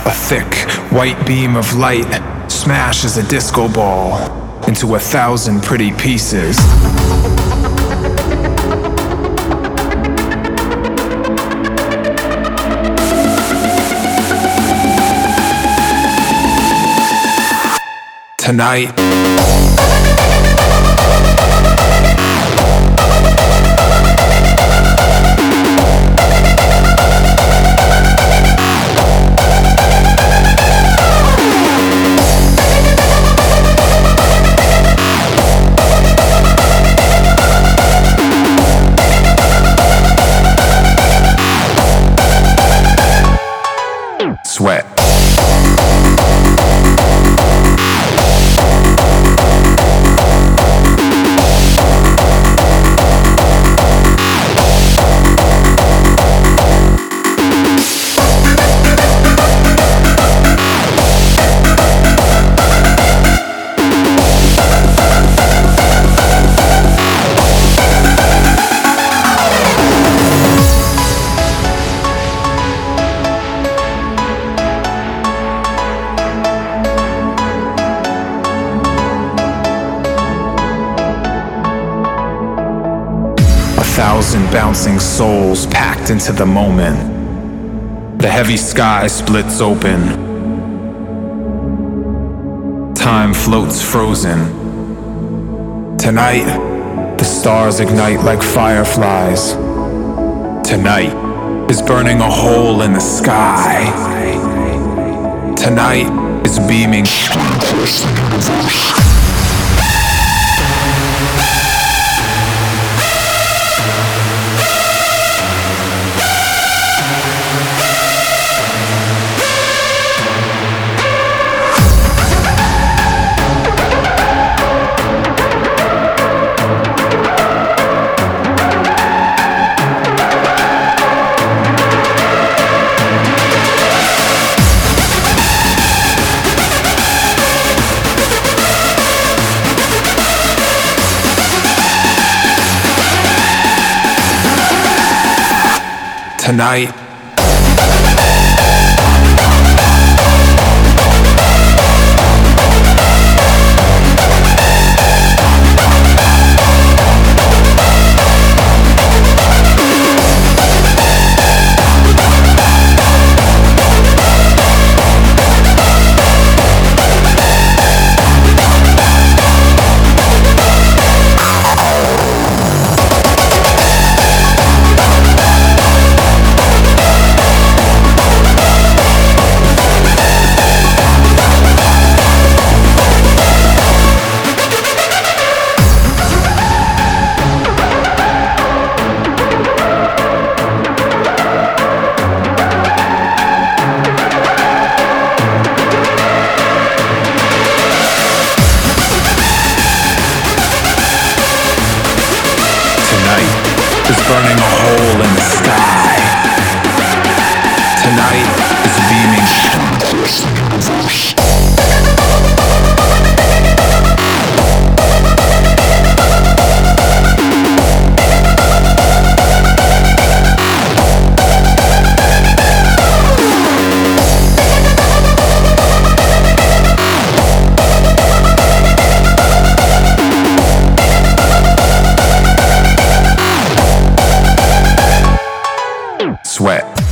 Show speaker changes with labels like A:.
A: A thick, white beam of light smashes a disco ball into 1,000 pretty pieces. Tonight, sweat. Thousand bouncing souls packed into the moment. The heavy sky splits open. Time floats frozen. Tonight, the stars ignite like fireflies. Tonight is burning a hole in the sky. Tonight is beaming. Tonight, is burning a hole in the sky. Tonight is beaming. Sweat.